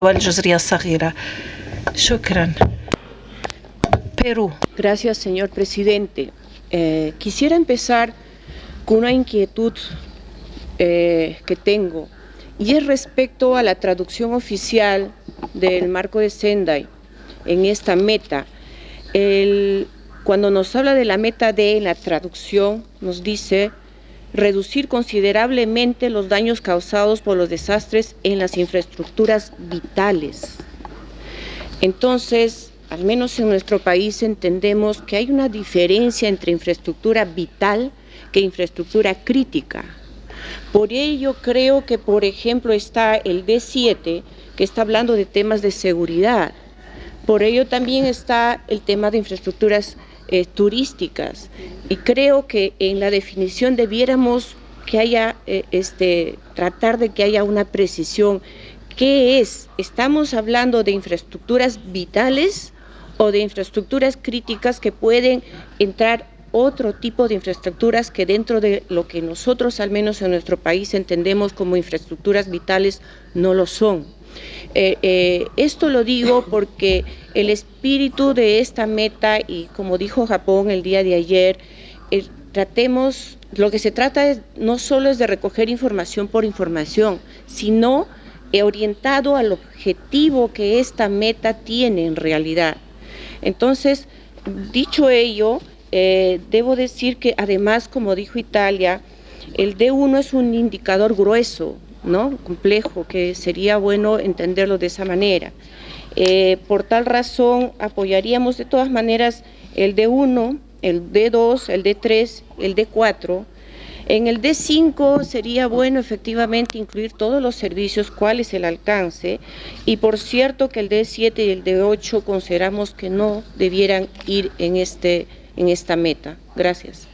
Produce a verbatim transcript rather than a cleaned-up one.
والجزرية الصغيرة. شكرا. Perú. Gracias, señor presidente. Eh, quisiera empezar con una inquietud eh, que tengo, y es respecto a la traducción oficial del marco de Sendai en esta meta. El, cuando nos habla de la meta D en la traducción, nos dice reducir considerablemente los daños causados por los desastres en las infraestructuras vitales. Entonces, al menos en nuestro país entendemos que hay una diferencia entre infraestructura vital que infraestructura crítica. Por ello creo que, por ejemplo, está el D siete, que está hablando de temas de seguridad. Por ello también está el tema de infraestructuras eh, turísticas. Y creo que en la definición debiéramos que haya, eh, este, tratar de que haya una precisión. ¿Qué es? ¿Estamos hablando de infraestructuras vitales o de infraestructuras críticas que pueden entrar otro tipo de infraestructuras que dentro de lo que nosotros, al menos en nuestro país, entendemos como infraestructuras vitales, no lo son? Eh, eh, esto lo digo porque el espíritu de esta meta, y como dijo Japón el día de ayer, eh, tratemos, lo que se trata es, no solo es de recoger información por información, sino eh, orientado al objetivo que esta meta tiene en realidad. Entonces, dicho ello, eh, debo decir que además, como dijo Italia, el D uno es un indicador grueso, ¿no? Complejo, que sería bueno entenderlo de esa manera. Eh, por tal razón, apoyaríamos de todas maneras el D uno, el D dos, el D tres, el D cuatro. En el D cinco sería bueno efectivamente incluir todos los servicios, cuál es el alcance, y por cierto que el D siete y el D ocho consideramos que no debieran ir en, este, en esta meta. Gracias.